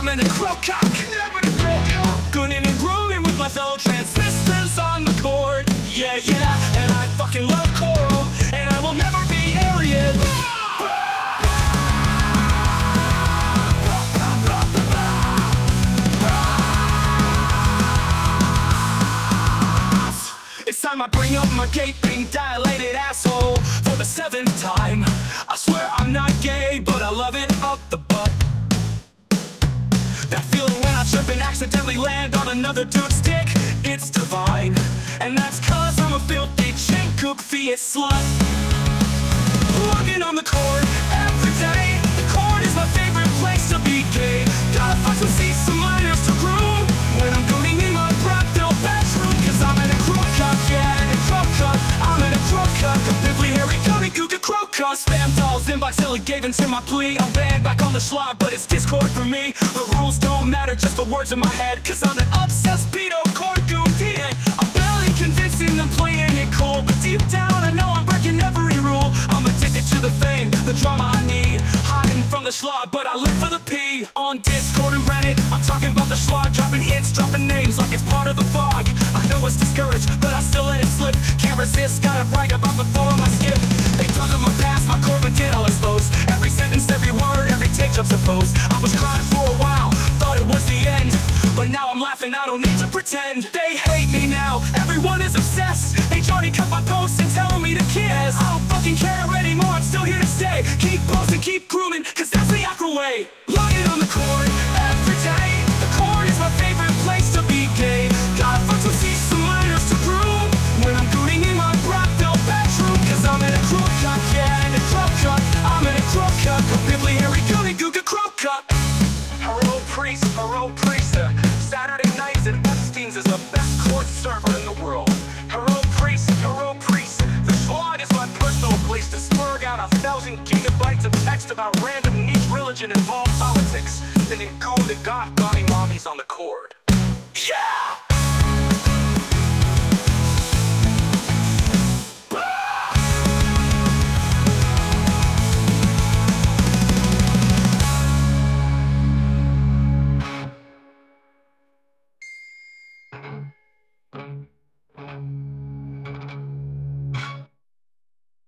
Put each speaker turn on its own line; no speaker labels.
I'm in a crow cock, never a crow cock. Gooning and grooving with my fellow transistors on the chord. Yeah, yeah, and I fucking love choral, and I will never be alien. It's time I bring up my gaping, dilated asshole for the 7th time. I swear I'm not gay, but I love it up the butt. That feeling when I trip and accidentally land on another dude's dick, it's divine. And that's cause I'm a filthy chick, fiat slut. Plugging on the chord every day. The chord is my favorite place to be gay. Gotta find some C's, some minors to groove when I'm gooning in my broad-built bedroom. Cause I'm in a crook cup, yeah, in a crook cup. I'm in a crook cup, a pimply hairy gummy googa crook cup. Spam dolls, inbox Hilly gave into my plea. I'm banned back on the slot, but it's Discord for me. The rules don't matter, just the words in my head. Cause I'm an obsessed pedo chord goon PA. I'm barely convincing them playing it cool, but deep down I know I'm breaking every rule. I'm addicted to the fame, the drama I need. Hiding from the slot, but I live for the P. On Discord and Reddit, I'm talking about the slot. Dropping hits, dropping names like it's part of the fog. I know it's discouraged, but I still let it slip. Can't resist, gotta brag about the form I skip. They dug up my past, my core did I'll expose. Every sentence, every word, every take juxtaposed. I was crying for a while, thought it was the end, but now I'm laughing, I don't need to pretend. They hate me now, everyone is obsessed. They try to cut my posts and telling me to kiss. I don't fucking care anymore, I'm still here to stay. Keep posting, keep grooming, cause that's the Acro way. Logging on the chord every day. The chord is my favorite place to be gay. Gotta fuck some C's, some minors to groove when I'm gooning in my broad-built bedroom. Cause I'm in a crook cup, yeah, in a crook cup. I'm in a crook cup, a pimply hairy gooey googa crook cup. Hero priest, Saturday nights at Epstein's is the best chord server in the world. Hero priest, the squad is my personal place to splurge out 1,000 gigabytes of text about random niche religion involved politics. Then it go to God, mommies on the chord. Yeah!